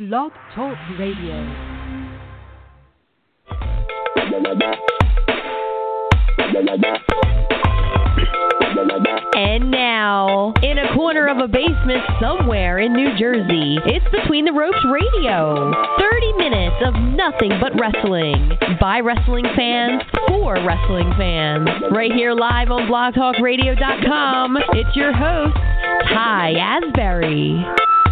Blog Talk Radio. And now, in a corner of a basement somewhere in New Jersey, it's Between the Ropes Radio. 30 minutes of nothing but wrestling. By wrestling fans, for wrestling fans. Right here live on blogtalkradio.com, it's your host, Ty Asbury.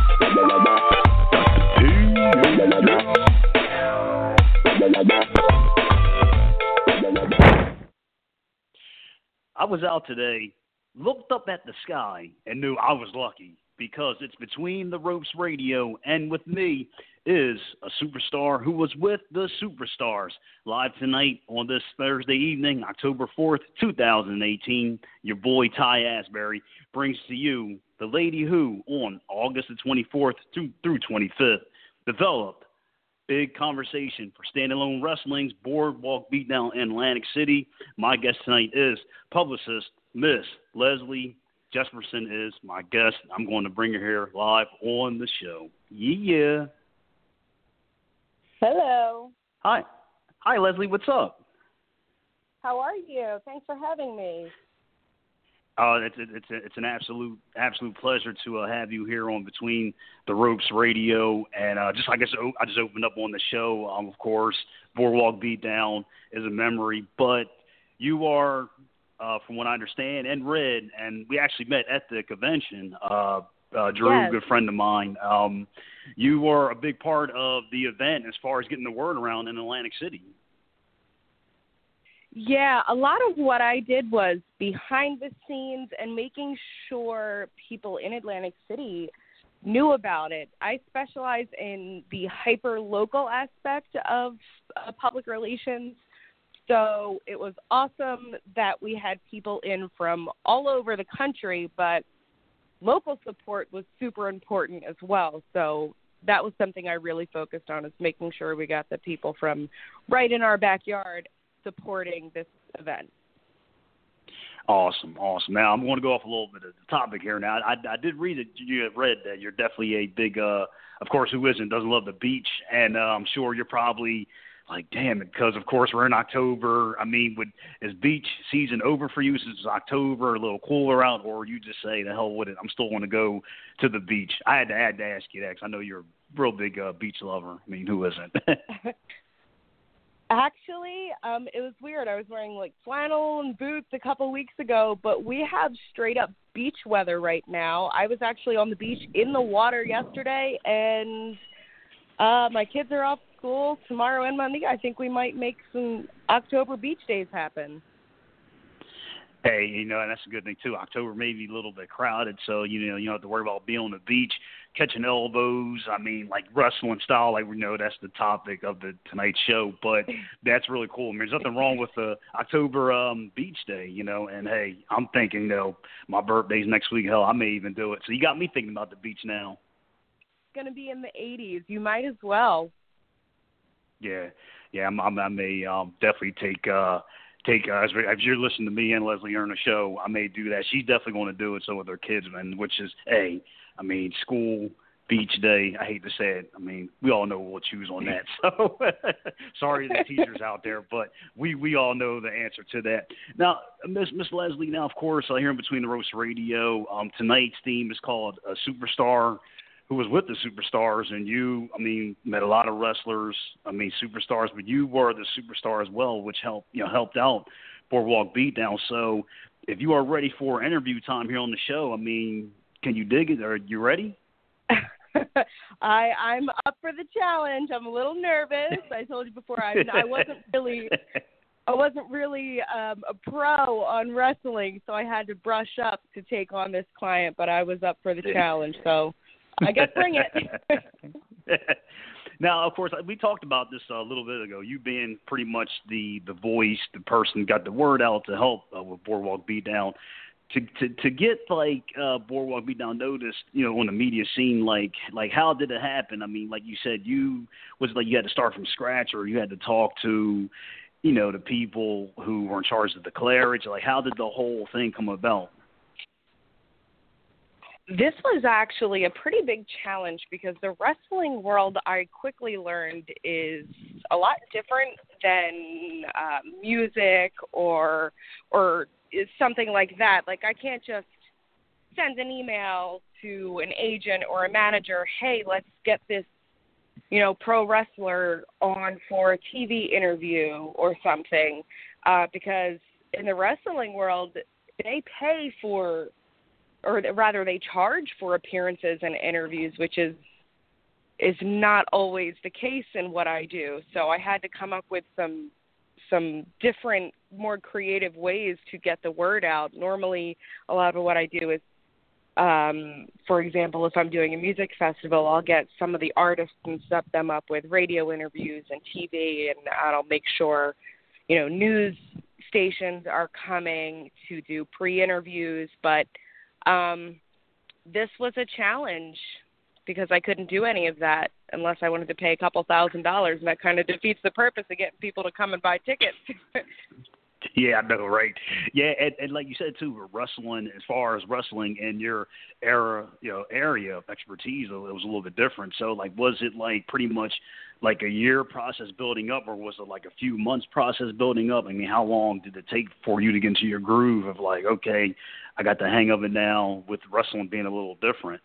I was out today, looked up at the sky, and knew I was lucky because it's Between the Ropes Radio, and with me is a superstar who was with the Superstars. Live tonight on this Thursday evening, October 4th, 2018, your boy Ty Asbury brings to you the lady who, on August the 24th through 25th, developed big conversation for Standalone Wrestling's Boardwalk Beatdown in Atlantic City. My guest tonight is publicist Miss Leslie Jesperson is my guest. I'm going to bring her here live on the show. Yeah. Hello. Hi, Leslie. What's up? How are you? Thanks for having me. It's an absolute pleasure to have you here on Between the Ropes Radio, and I just opened up on the show. Of course, Boardwalk Beatdown is a memory, but you are, from what I understand and read, and we actually met at the convention. Drew, yes. A good friend of mine. You were a big part of the event as far as getting the word around in Atlantic City. Yeah, a lot of what I did was behind the scenes and making sure people in Atlantic City knew about it. I specialize in the hyper-local aspect of public relations, so it was awesome that we had people in from all over the country, but local support was super important as well. So that was something I really focused on, is making sure we got the people from right in our backyard supporting this event. Awesome. Now, I'm going to go off a little bit of the topic here now. I did read that you had read that you're definitely a big, of course, who doesn't love the beach, and I'm sure you're probably like, damn it, because, of course, we're in October. I mean, is beach season over for you since it's October, a little cooler out, or you just say, the hell with it, I'm still going to go to the beach? I had to ask you that because I know you're a real big beach lover. I mean, who isn't? Actually, it was weird. I was wearing like flannel and boots a couple weeks ago, but we have straight up beach weather right now. I was actually on the beach in the water yesterday, and my kids are off school tomorrow and Monday. I think we might make some October beach days happen. Hey, and that's a good thing, too. October may be a little bit crowded, so, you don't have to worry about being on the beach, catching elbows. I mean, like wrestling style, like we know that's the topic of the tonight's show, but that's really cool. I mean, there's nothing wrong with the October beach day, and, hey, I'm thinking, my birthday's next week. Hell, I may even do it. So you got me thinking about the beach now. It's going to be in the 80s. You might as well. Yeah, I may definitely take as you're listening to me and Leslie on the show, I may do that. She's definitely going to do it so with her kids, man, which is, school, beach day. I hate to say it. I mean, we all know we'll choose on that. So sorry to the teachers out there, but we all know the answer to that. Now, Miss Leslie, now, of course, here in Between the Ropes Radio, tonight's theme is called Superstar, who was with the Superstars, and you, met a lot of wrestlers, superstars, but you were the superstar as well, which helped out Boardwalk Beatdown. So if you are ready for interview time here on the show, can you dig it? Are you ready? I'm up for the challenge. I'm a little nervous. I told you before, I wasn't really a pro on wrestling, so I had to brush up to take on this client, but I was up for the challenge, so I guess bring it. Now, of course, we talked about this a little bit ago. You being pretty much the voice, the person got the word out to help with Boardwalk Beatdown. To get Boardwalk Beatdown noticed, on the media scene, like how did it happen? Like you said, you had to start from scratch, or you had to talk to, the people who were in charge of the clarage. Like, how did the whole thing come about? This was actually a pretty big challenge because the wrestling world, I quickly learned, is a lot different than music or is something like that. Like, I can't just send an email to an agent or a manager, hey, let's get this, pro wrestler on for a TV interview or something, because in the wrestling world, they pay for, or rather they charge for appearances and interviews, which is not always the case in what I do. So I had to come up with some different, more creative ways to get the word out. Normally, a lot of what I do is, for example, if I'm doing a music festival, I'll get some of the artists and set them up with radio interviews and TV, and I'll make sure, news stations are coming to do pre-interviews. But this was a challenge because I couldn't do any of that unless I wanted to pay a couple $1,000s, and that kind of defeats the purpose of getting people to come and buy tickets. Yeah, I know, right? Yeah, and like you said too, wrestling, as far as wrestling in your area of expertise, it was a little bit different. So, like, was it like pretty much like a year process building up, or was it like a few months process building up? I mean, how long did it take for you to get into your groove of like, okay, I got the hang of it now, with wrestling being a little different?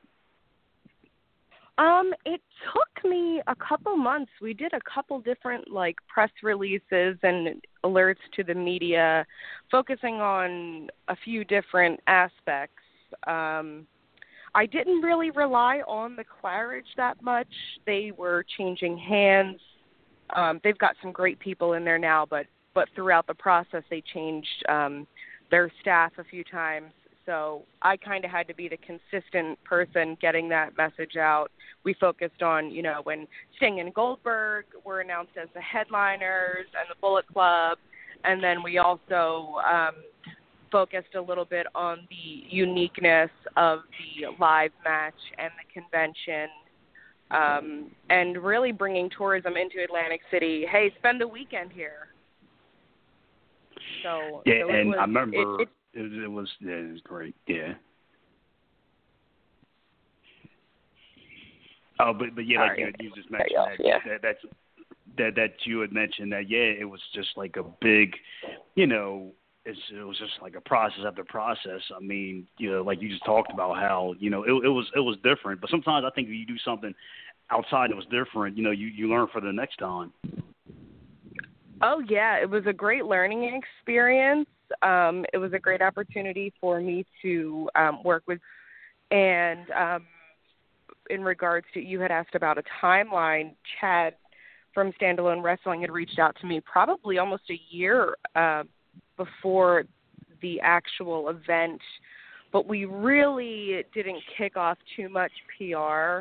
It took me a couple months. We did a couple different press releases and alerts to the media, focusing on a few different aspects. I didn't really rely on the Claridge that much. They were changing hands. They've got some great people in there now, but throughout the process they changed their staff a few times. So I kind of had to be the consistent person getting that message out. We focused on, when Sting and Goldberg were announced as the headliners and the Bullet Club. And then we also focused a little bit on the uniqueness of the live match and the convention, and really bringing tourism into Atlantic City. Hey, spend the weekend here. So I remember it was great. Yeah. Oh, but yeah, like you just mentioned that you had mentioned that it was just like a big, it was just like a process after process. I mean, like you just talked about how it was different. But sometimes I think if you do something outside that was different, you learn for the next time. Oh yeah, it was a great learning experience. It was a great opportunity for me to work with, and in regards to, you had asked about a timeline, Chad from Standalone Wrestling had reached out to me probably almost a year before the actual event, but we really didn't kick off too much PR.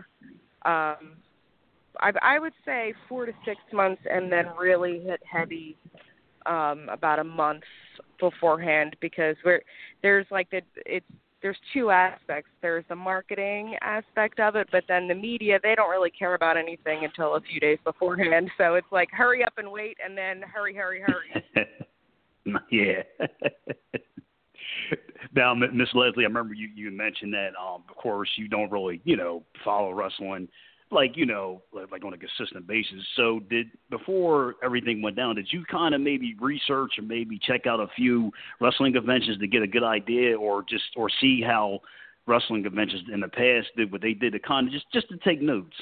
I would say 4 to 6 months, and then really hit heavy about a month beforehand, because there's two aspects. There's the marketing aspect of it, but then the media, they don't really care about anything until a few days beforehand. So it's like, hurry up and wait, and then hurry. Yeah. Now, Miss Leslie, I remember you mentioned that, of course, you don't really, follow wrestling like on a consistent basis. So before everything went down, did you kind of maybe research or maybe check out a few wrestling conventions to get a good idea, or see how wrestling conventions in the past did what they did, to kind of just to take notes?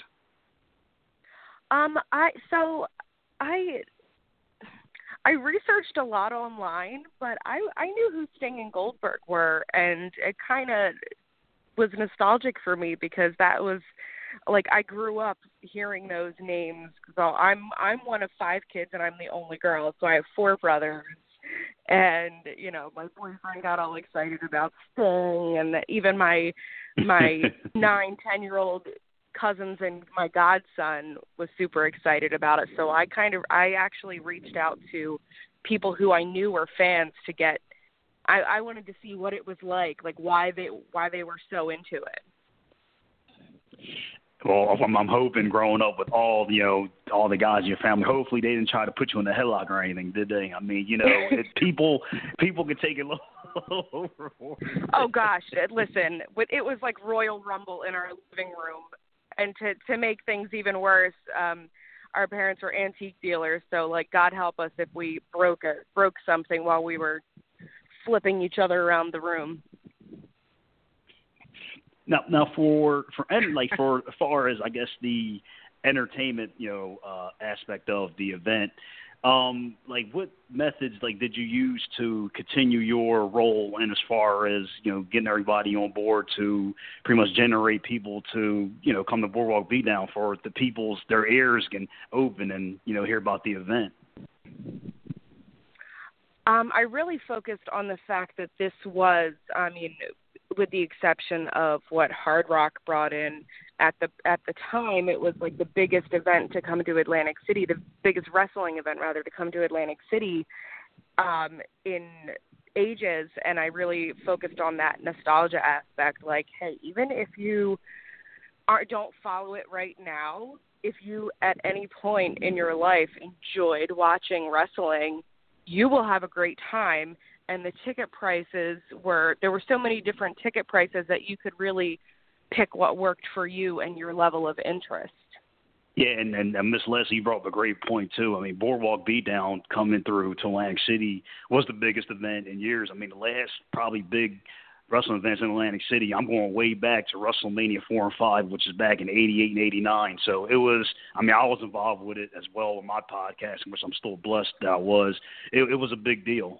I researched a lot online, but I knew who Sting and Goldberg were, and it kind of was nostalgic for me, because that was, like, I grew up hearing those names. So I'm one of 5 kids, and I'm the only girl, so I have 4 brothers. And, my boyfriend got all excited about Sting, and even my 9-10-year-old cousins and my godson was super excited about it. So I actually reached out to people who I knew were fans to get, I wanted to see what it was like why they were so into it. Well, I'm hoping, growing up with all the guys in your family, hopefully they didn't try to put you in the headlock or anything, did they? I mean, people can take it Oh gosh, listen, it was like Royal Rumble in our living room, and to make things even worse, our parents were antique dealers, so like God help us if we broke something while we were flipping each other around the room. Now for as far as I guess the entertainment aspect of the event, like what methods did you use to continue your role in as far as getting everybody on board to pretty much generate people to come to Boardwalk Beatdown for the people's their ears can open and hear about the event? I really focused on the fact that this was, with the exception of what Hard Rock brought in at the time, it was like the biggest event to come to Atlantic City, the biggest wrestling event rather to come to Atlantic City in ages, and I really focused on that nostalgia aspect. Like, hey, even if you don't follow it right now, if you at any point in your life enjoyed watching wrestling, you will have a great time. And the ticket prices there were so many different ticket prices that you could really pick what worked for you and your level of interest. Yeah, and Miss Leslie, you brought up a great point, too. I mean, Boardwalk Beatdown coming through to Atlantic City was the biggest event in years. I mean, the last probably big wrestling events in Atlantic City, I'm going way back to WrestleMania 4 and 5, which is back in 88 and 89. So it was, I was involved with it as well with my podcast, which I'm still blessed that I was. It was a big deal.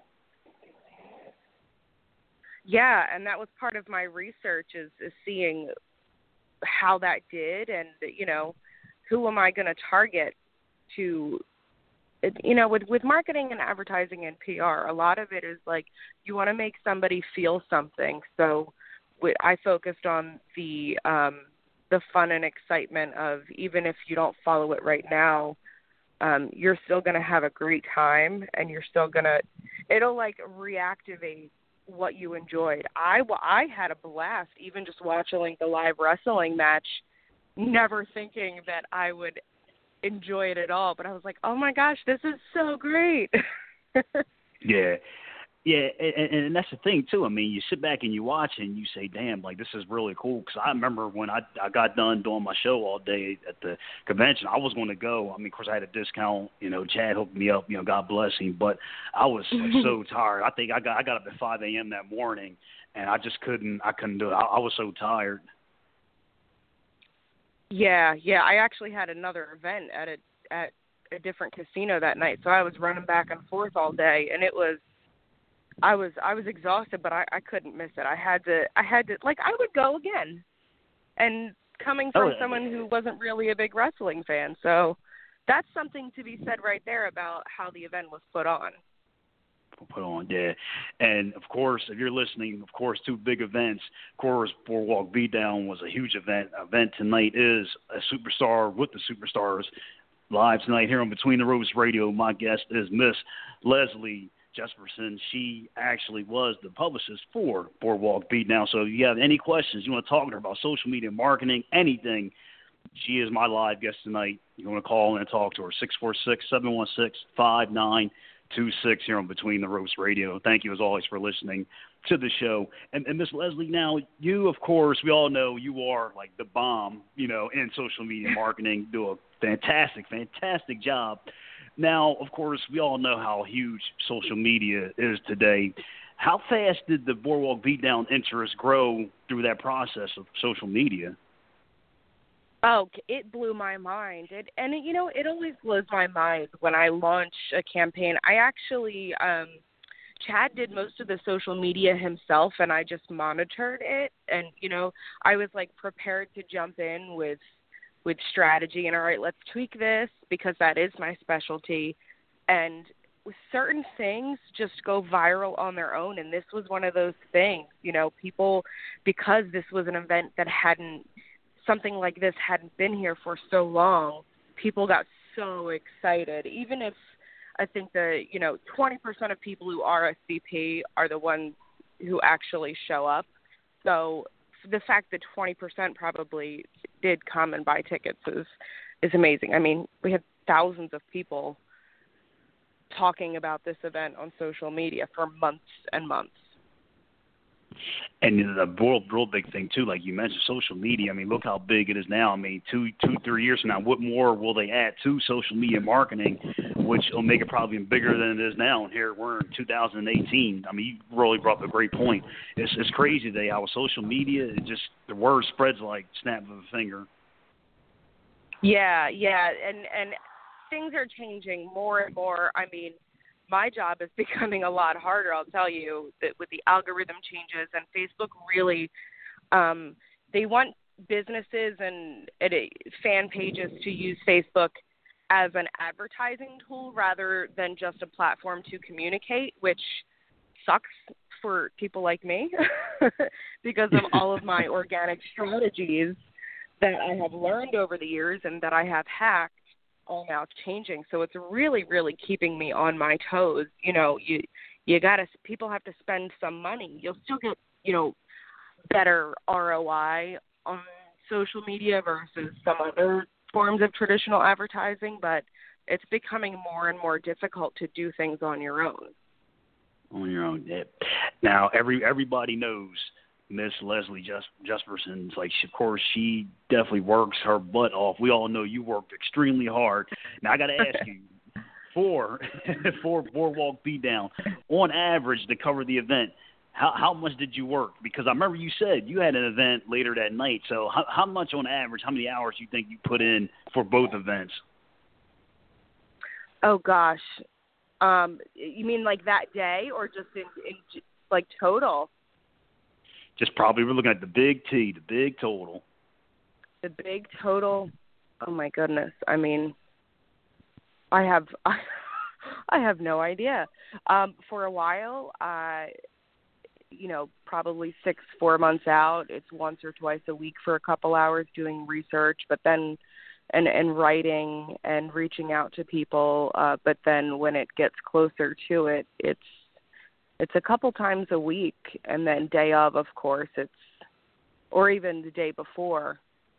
Yeah, and that was part of my research is seeing how that did and, who am I going to target to, with marketing and advertising and PR, a lot of it is like you want to make somebody feel something. So I focused on the fun and excitement of even if you don't follow it right now, you're still going to have a great time and you're still going to, it'll like reactivate what you enjoyed. I had a blast even just watching the live wrestling match, never thinking that I would enjoy it at all. But I was like, oh my gosh, this is so great. Yeah. Yeah, and that's the thing, too. I mean, you sit back and you watch and you say, damn, like, this is really cool. Because I remember when I got done doing my show all day at the convention, I was going to go. I mean, of course, I had a discount. Chad hooked me up, God bless him. But I was so tired. I think I got up at 5 a.m. that morning, and I just couldn't do it. I was so tired. Yeah. I actually had another event at a different casino that night. So I was running back and forth all day, and it was, I was exhausted, but I couldn't miss it. I had to like I would go again. And coming from someone who wasn't really a big wrestling fan, so that's something to be said right there about how the event was put on. Yeah. And of course, if you're listening, of course, two big events. Of course, Boardwalk Beatdown was a huge event. Event tonight is a superstar with the superstars live tonight here on Between the Ropes Radio. My guest is Miss Leslie Jesperson. She actually was the publicist for Boardwalk Beatdown. So if you have any questions, you want to talk to her about social media marketing, anything, she is my live guest tonight. You want to call in and talk to her, 646-716-5926 here on Between the Ropes Radio. Thank you, as always, for listening to the show. And Miss Leslie, now, you, of course, we all know you are like the bomb, in social media marketing, do a fantastic job. Now, of course, we all know how huge social media is today. How fast did the Boardwalk Beatdown interest grow through that process of social media? Oh, it blew my mind. It always blows my mind when I launch a campaign. I actually, Chad did most of the social media himself, and I just monitored it. And, I was like prepared to jump in with strategy and all right, let's tweak this because that is my specialty. And with certain things just go viral on their own. And this was one of those things, people, because this was an event that something like this hadn't been here for so long, people got so excited. Even if I think 20% of people who RSVP are the ones who actually show up. So the fact that 20% probably did come and buy tickets is amazing. I mean, we had thousands of people talking about this event on social media for months and months. And the real big thing too, like you mentioned, social media. I mean, look how big it is now. I mean, 3 years from now, what more will they add to social media marketing, which will make it probably even bigger than it is now? And here we're in 2018. I mean, you really brought up a great point. It's crazy today how with social media, it just the word spreads like snap of a finger. Yeah, and things are changing more and more. I mean, my job is becoming a lot harder, I'll tell you, that with the algorithm changes and Facebook really, they want businesses and fan pages to use Facebook as an advertising tool rather than just a platform to communicate, which sucks for people like me because of all of my organic strategies that I have learned over the years and that I have hacked. All now changing, so it's really, really keeping me on my toes. You know, you gotta. People have to spend some money. You'll still get, better ROI on social media versus some other forms of traditional advertising, but it's becoming more and more difficult to do things on your own. On your own, yeah. Now, everybody knows Miss Leslie Jesperson. Like, of course, she definitely works her butt off. We all know you worked extremely hard. Now, I got to ask you, for Boardwalk Beatdown, on average, to cover the event, how much did you work? Because I remember you said you had an event later that night. So how much on average, how many hours do you think you put in for both events? Oh, gosh. You mean like that day or just in like total? Just probably we're looking at the big T, the big total. The big total. Oh my goodness. I mean, I have no idea. For a while, probably 4 months out, it's once or twice a week for a couple hours doing research, but then and writing and reaching out to people. But then when it gets closer to it, it's a couple times a week, and then day of course, or even the day before.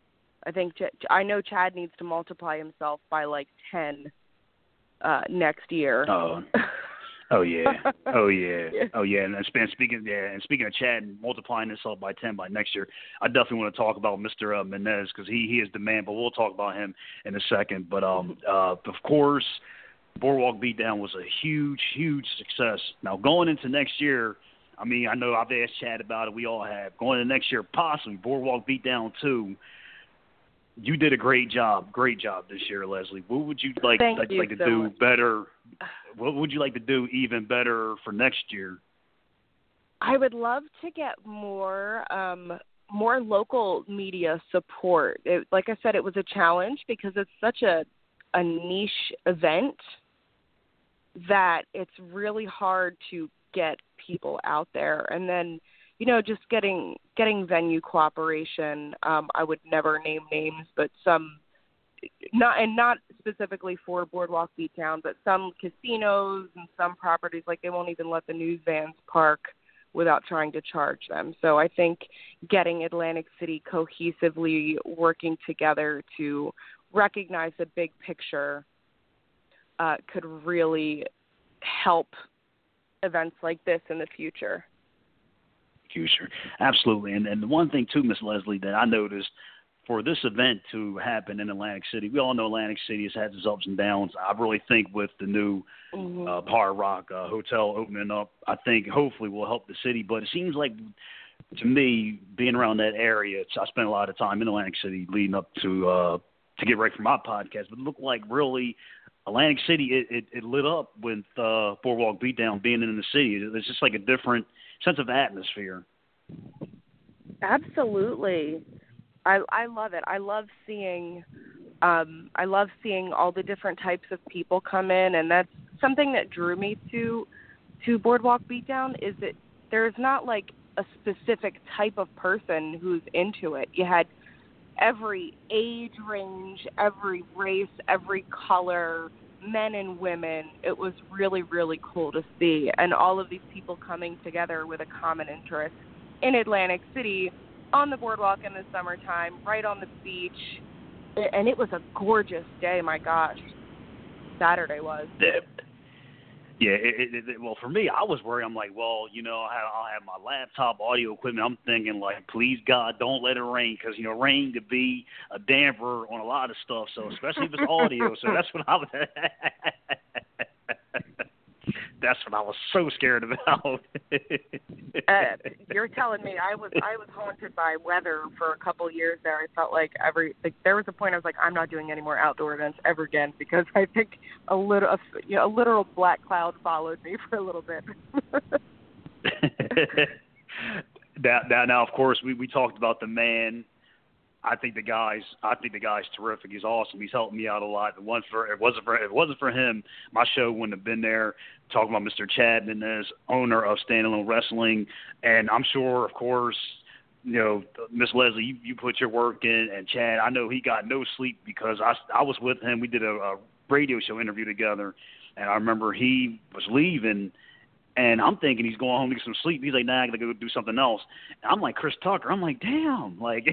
I know Chad needs to multiply himself by like 10 next year. Oh yeah. And speaking of Chad and multiplying himself by 10 by next year, I definitely want to talk about Mr. Menez because he is the man. But we'll talk about him in a second. But of course, Boardwalk Beatdown was a huge, huge success. Now, going into next year, I mean, I know I've asked Chad about it. We all have. Going into next year, possibly Boardwalk Beatdown 2. You did a great job this year, Leslie. What would you like to do better? What would you like to do even better for next year? I would love to get more local media support. Like I said, it was a challenge because it's such a niche event that it's really hard to get people out there. And then, just getting venue cooperation. I would never name names, but some, not specifically for Boardwalk Beatdown, but some casinos and some properties, like they won't even let the news vans park without trying to charge them. So I think getting Atlantic City cohesively working together to recognize the big picture could really help events like this in the future. Absolutely. And the one thing too, Miss Leslie, that I noticed for this event to happen in Atlantic City, we all know Atlantic City has had its ups and downs. I really think with the new Hard Rock Hotel opening up, I think hopefully will help the city. But it seems like, to me, being around that area, I spent a lot of time in Atlantic City leading up to get ready for my podcast. But it looked like really Atlantic City, it lit up with Boardwalk Beatdown being in the city. It's just like a different sense of atmosphere. Absolutely. I love it. I love seeing all the different types of people come in, and that's something that drew me to Boardwalk Beatdown, is that there's not like a specific type of person who's into it. You had every age range, every race, every color, men and women. It was really, really cool to see. And all of these people coming together with a common interest in Atlantic City on the boardwalk in the summertime, right on the beach. And it was a gorgeous day, my gosh. Saturday was. Yeah, well, for me, I was worried. I'm like, well, I'll have my laptop, audio equipment. I'm thinking, like, please, God, don't let it rain, because, rain could be a damper on a lot of stuff, so especially if it's audio. So that's what I was that's what I was so scared about. You're telling me I was haunted by weather for a couple years there. I felt like there was a point I was like, I'm not doing any more outdoor events ever again, because I think a literal black cloud followed me for a little bit. Now, of course, we talked about the man. I think the guy's terrific. He's awesome. He's helped me out a lot. If it wasn't for him, my show wouldn't have been there. Talking about Mr. Chad Menez, owner of Standalone Wrestling, and I'm sure, of course, Miss Leslie, you put your work in, and Chad, I know he got no sleep, because I was with him. We did a radio show interview together, and I remember he was leaving. And I'm thinking he's going home to get some sleep. He's like, nah, I got to go do something else. And I'm like Chris Tucker. I'm like, damn. Like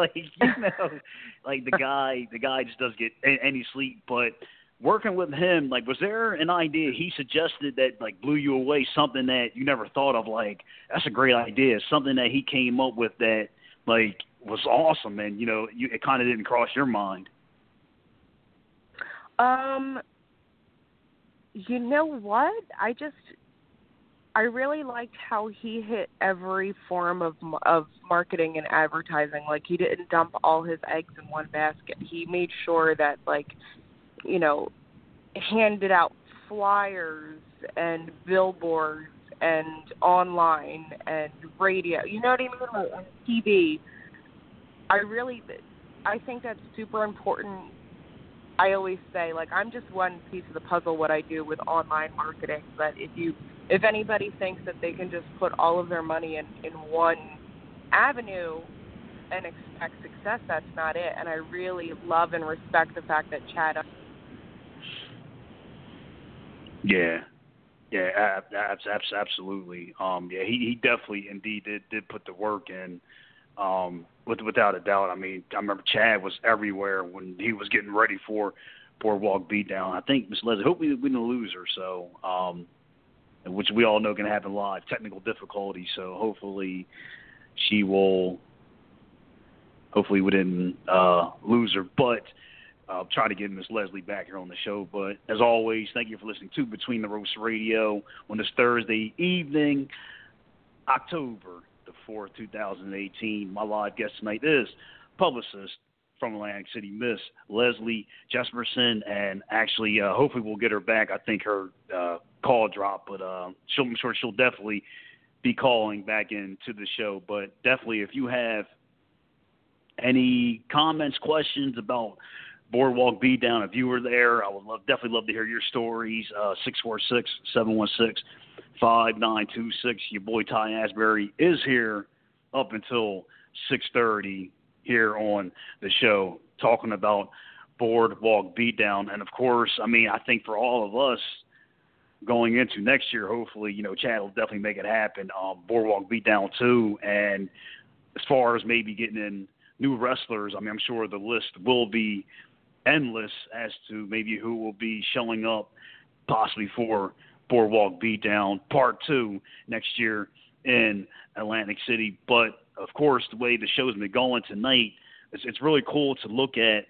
the guy just doesn't get any sleep. But working with him, like, was there an idea he suggested that, like, blew you away, something that you never thought of? Like, that's a great idea. Something that he came up with that, like, was awesome. And, it kind of didn't cross your mind. You know what? I really liked how he hit every form of marketing and advertising. Like, he didn't dump all his eggs in one basket. He made sure that, like, handed out flyers and billboards and online and radio. You know what I mean? On TV. I think that's super important. I always say, like, I'm just one piece of the puzzle, what I do with online marketing. But if anybody thinks that they can just put all of their money in one avenue and expect success, that's not it. And I really love and respect the fact that Chad. Yeah, absolutely. He definitely indeed did put the work in. Without a doubt. I mean, I remember Chad was everywhere when he was getting ready for Boardwalk Beatdown. I think Miss Leslie, hope we didn't lose her. So, which we all know can happen live, technical difficulties. So hopefully we didn't lose her. But I'll try to get Miss Leslie back here on the show. But as always, thank you for listening to Between the Ropes Radio on this Thursday evening, October the 4th, 2018. My live guest tonight is publicist from Atlantic City, Miss Leslie Jesperson, and actually, hopefully we'll get her back. I think her call dropped, but I'm sure she'll definitely be calling back into the show. But definitely, if you have any comments, questions about Boardwalk Beatdown, if you were there, I would definitely love to hear your stories. 646-716-5926. Your boy Ty Asbury is here up until 6:30 here on the show, talking about Boardwalk Beatdown. And of course, I mean, I think for all of us going into next year, hopefully, Chad will definitely make it happen. Boardwalk Beatdown 2. And as far as maybe getting in new wrestlers, I mean, I'm sure the list will be endless as to maybe who will be showing up possibly for Boardwalk Beatdown Part 2 next year in Atlantic City. But, of course, the way the show's been going tonight, it's really cool to look at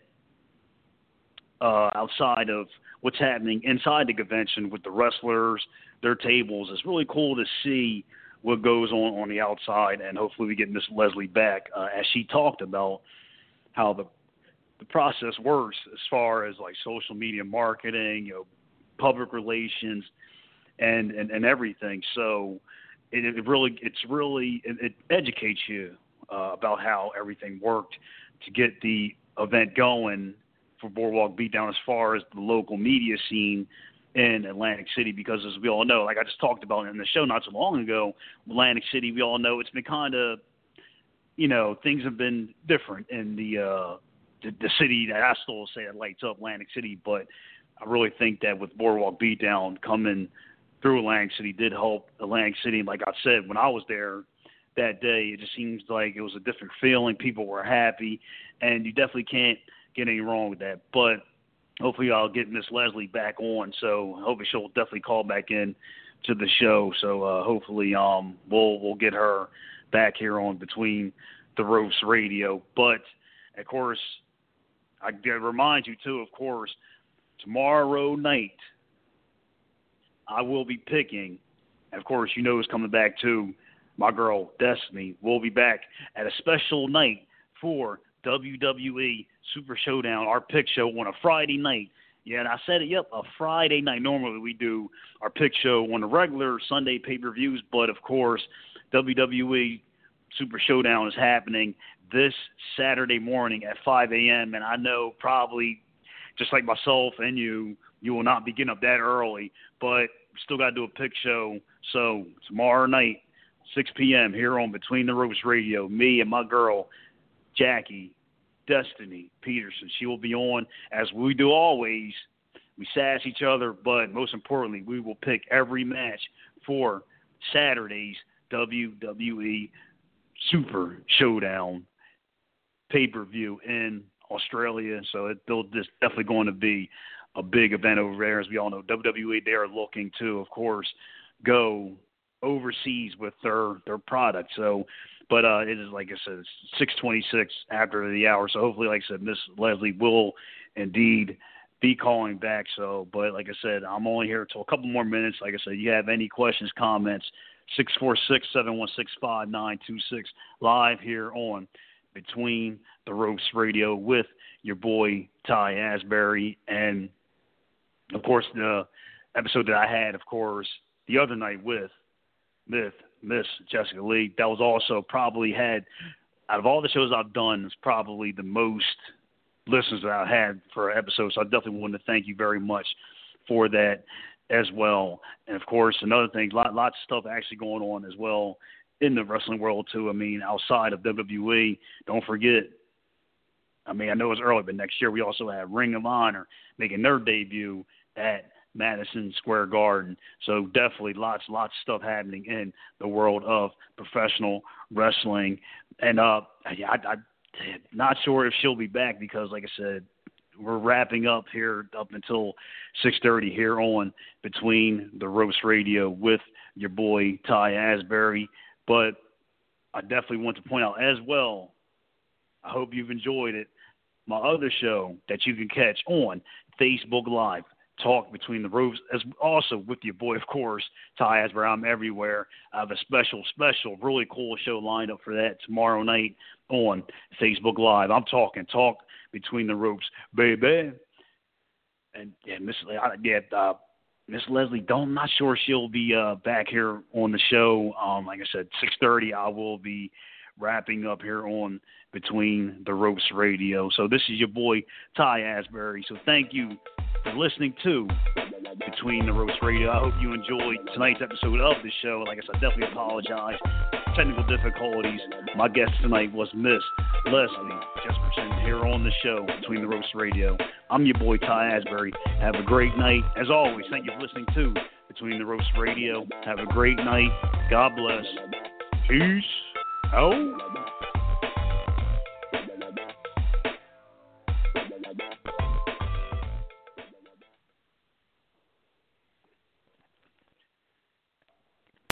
outside of what's happening inside the convention with the wrestlers, their tables. It's really cool to see what goes on the outside, and hopefully we get Miss Leslie back as she talked about how the process works as far as like social media marketing, public relations, and everything. So it educates you about how everything worked to get the event going for Boardwalk Beatdown as far as the local media scene in Atlantic City, because as we all know, like I just talked about in the show not so long ago, Atlantic City, we all know it's been kind of, things have been different in the city that I still say that lights up Atlantic City. But I really think that with Boardwalk Beatdown coming through Atlantic City did help Atlantic City. Like I said, when I was there that day, it just seems like it was a different feeling. People were happy, and you definitely can't get any wrong with that. But hopefully I'll get Miss Leslie back on. So hopefully she'll definitely call back in to the show. So hopefully we'll get her back here on Between the Ropes Radio. But of course, I gotta remind you too. Of course, tomorrow night I will be picking. And of course, you know who's coming back too. My girl Destiny will be back at a special night for WWE Super Showdown, our pick show on a Friday night. Yeah, and I said it, a Friday night. Normally we do our pick show on the regular Sunday pay-per-views, but of course WWE Super Showdown is happening this Saturday morning at 5 a.m., and I know probably just like myself and you will not be getting up that early, but we still got to do a pick show. So tomorrow night, 6 p.m. here on Between the Ropes Radio, me and my girl Jackie Destiny Peterson. She will be on, as we do always. We sass each other, but most importantly, we will pick every match for Saturday's WWE Super Showdown pay-per-view in Australia. So it's definitely going to be a big event over there. As we all know, WWE, they are looking to, of course, go overseas with their product. So, but it is, like I said, it's 6:26 after the hour. So hopefully, like I said, Miss Leslie will indeed be calling back. So, but like I said, I'm only here until a couple more minutes. Like I said, you have any questions, comments, 646-716-5926, live here on Between the Ropes Radio with your boy Ty Asbury. And of course, the episode that I had, of course, the other night with Miss Jessica Lee, that was also probably had, out of all the shows I've done, it's probably the most listeners that I've had for an episode. So I definitely want to thank you very much for that as well. And of course, another thing, lots of stuff actually going on as well in the wrestling world too. I mean, outside of WWE, don't forget, I mean, I know it's early, but next year we also have Ring of Honor making their debut at Madison Square Garden. So definitely lots of stuff happening in the world of professional wrestling. And I'm not sure if she'll be back because, like I said, we're wrapping up here up until 6:30 here on Between the Ropes Radio with your boy Ty Asbury. But I definitely want to point out as well, I hope you've enjoyed it, my other show that you can catch on Facebook Live, Talk Between the Ropes, as also with your boy, of course, Ty Asbury. I'm everywhere. I have a special, really cool show lined up for that tomorrow night on Facebook Live. I'm talking Talk Between the Ropes, baby. And yeah, Miss Leslie, I'm not sure she'll be back here on the show. Like I said, 6:30, I will be wrapping up here on Between the Ropes Radio. So this is your boy Ty Asbury. So thank you for listening to Between the Ropes Radio. I hope you enjoyed tonight's episode of the show. Like I said, I definitely apologize. Technical difficulties. My guest tonight was Miss Leslie Jesperson here on the show Between the Ropes Radio. I'm your boy Ty Asbury. Have a great night. As always, thank you for listening to Between the Ropes Radio. Have a great night. God bless. Peace out.